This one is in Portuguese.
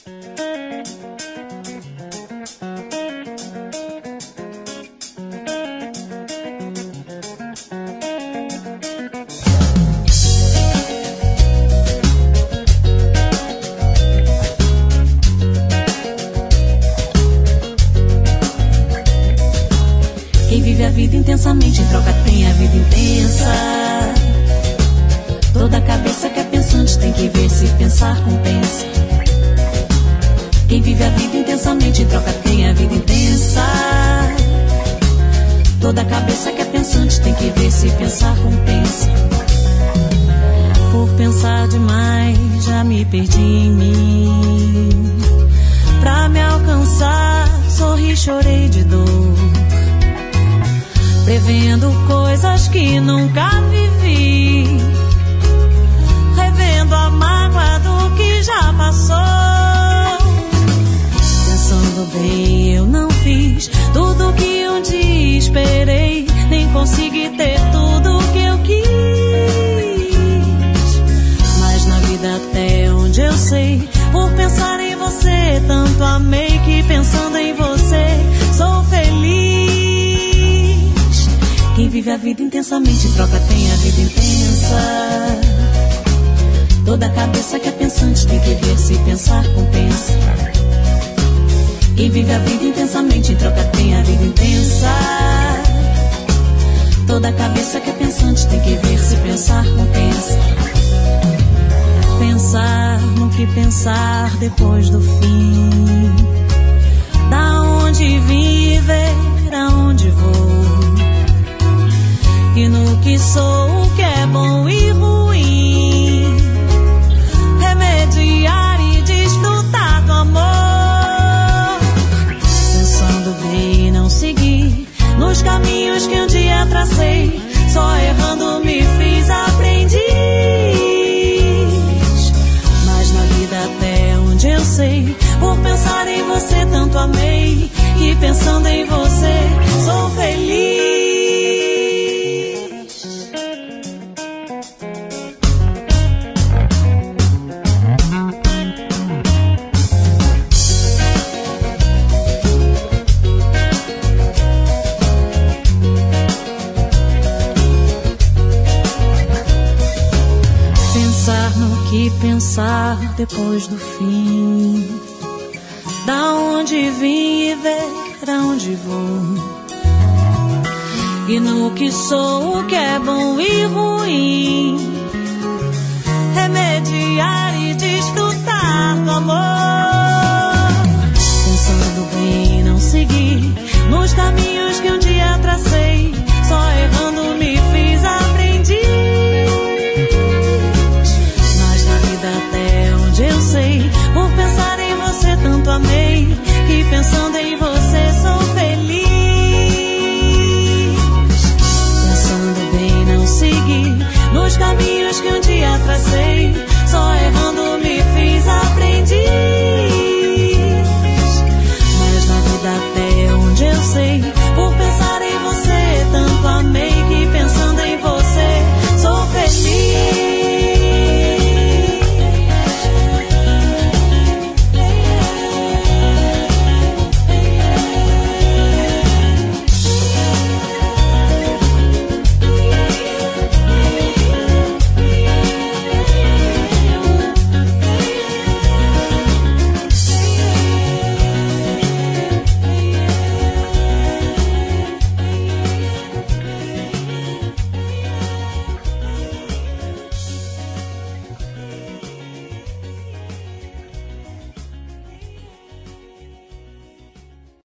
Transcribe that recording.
Quem vive a vida intensamente em troca tem a vida intensa. Toda cabeça que é pensante tem que ver se pensar compensa. Quem vive a vida intensamente em troca tem a vida intensa. Toda cabeça que é pensante tem que ver se pensar compensa. Por pensar demais já me perdi em mim. Pra me alcançar sorri, chorei de dor, prevendo coisas que nunca vivi, revendo a mágoa do que já passou. Pensando bem, eu não fiz tudo que um dia esperei, nem consegui ter tudo que eu quis. Mas na vida até onde eu sei, por pensar em você tanto amei, que pensando em você sou feliz. Quem vive a vida intensamente em troca tem a vida intensa. Toda cabeça que é pensante tem que ver se pensar compensa. Quem vive a vida intensamente em troca tem a vida intensa. Toda cabeça que é pensante tem que ver se pensar compensa. Pensar no que pensar depois do fim. Da onde vim, ver aonde vou. E no que sou, o que é bom e ruim. Remediar e desfrutar do amor. Pensando bem, não seguir nos caminhos que um dia tracei. Só errando me fiz aprendiz. Mas na vida até onde eu sei, por pensar em você tanto amei, que pensando em você sou feliz. Que pensar depois do fim. Da onde vim e ver aonde vou. E no que sou, o que é bom e ruim.